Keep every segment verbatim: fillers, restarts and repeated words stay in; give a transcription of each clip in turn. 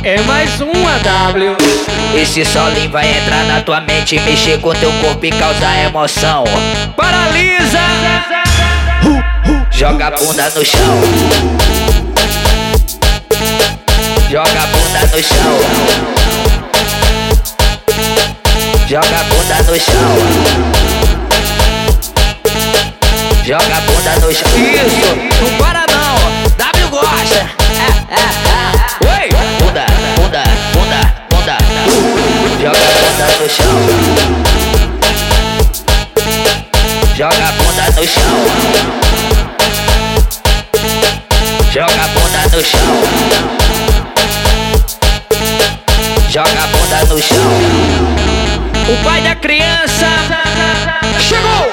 É mais uma W. Esse solinho vai entrar na tua mente, mexer com teu corpo e causar emoção. Paralisa. Joga a bunda no chão. Joga a bunda no chão. Joga a bunda no chão. Joga a bunda no chão. Isso, não para não. W gosta. É, é, é. Oi. Bunda, bunda, bunda, bunda. Joga a bunda no chão. Joga a bunda no chão. Joga a bunda no chão. Joga a bunda no chão. O pai da criança chegou.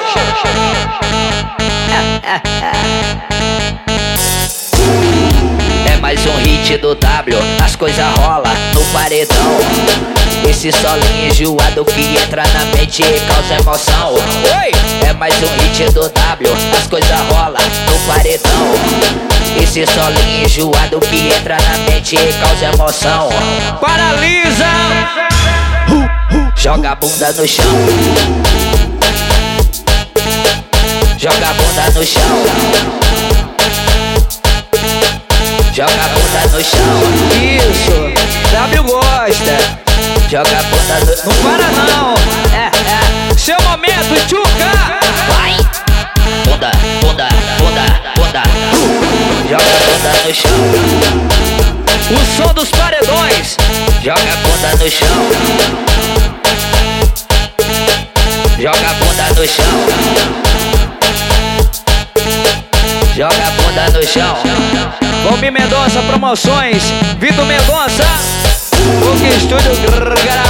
É mais um hit do W, as coisas rola no paredão. Esse solinho enjoado que entra na mente e causa emoção. Oi. É mais um hit do W, as coisas rola no paredão. Esse solinho enjoado que entra na mente e causa emoção. Paralisa. Joga a bunda no chão. Joga a bunda no chão. Joga a bunda no chão. Isso, W gosta. Joga a bunda no... Não para não. É, é. Seu momento, Tchuca. Vai. Bunda, bunda, bunda, bunda. Joga a bunda no chão. O som dos paredões. Joga a bunda no chão. Joga a bunda no chão. Joga a bunda no chão. Valmir Mendonça Promoções. Vitor Mendonça. Book Estúdio.